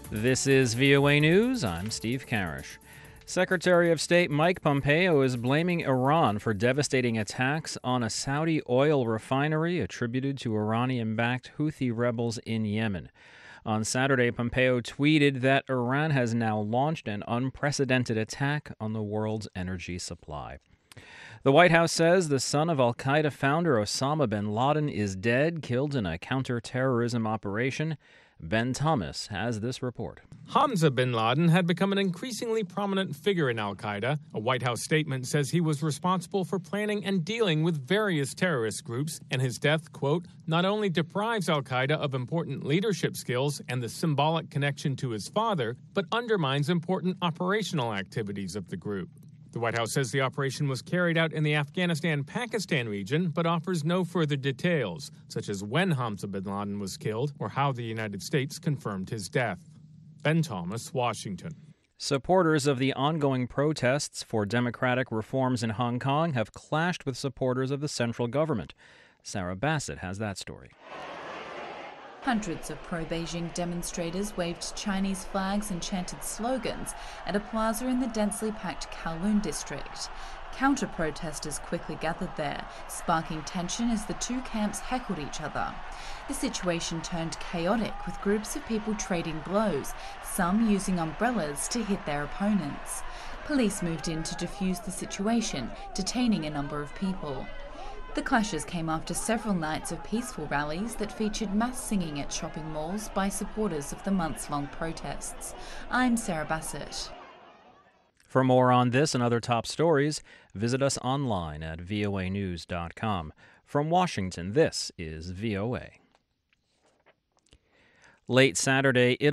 This is VOA News. I'm Steve Karish. Secretary of State Mike Pompeo is blaming Iran for devastating attacks on a Saudi oil refinery attributed to Iranian-backed Houthi rebels in Yemen. On Saturday, Pompeo tweeted that Iran has now launched an unprecedented attack on the world's energy supply. The White House says the son of al-Qaeda founder Osama bin Laden is dead, killed in a counterterrorism operation. Ben Thomas has this report. Hamza bin Laden had become an increasingly prominent figure in al-Qaeda. A White House statement says he was responsible for planning and dealing with various terrorist groups, and his death, quote, not only deprives al-Qaeda of important leadership skills and the symbolic connection to his father, but undermines important operational activities of the group. The White House says the operation was carried out in the Afghanistan-Pakistan region, but offers no further details, such as when Hamza bin Laden was killed or how the United States confirmed his death. Ben Thomas, Washington. Supporters of the ongoing protests for democratic reforms in Hong Kong have clashed with supporters of the central government. Sarah Bassett has that story. Hundreds of pro-Beijing demonstrators waved Chinese flags and chanted slogans at a plaza in the densely packed Kowloon district. Counter-protesters quickly gathered there, sparking tension as the two camps heckled each other. The situation turned chaotic, with groups of people trading blows, some using umbrellas to hit their opponents. Police moved in to defuse the situation, detaining a number of people. The clashes came after several nights of peaceful rallies that featured mass singing at shopping malls by supporters of the months-long protests. I'm Sarah Bassett. For more on this and other top stories, visit us online at voanews.com. From Washington, this is VOA. Late Saturday,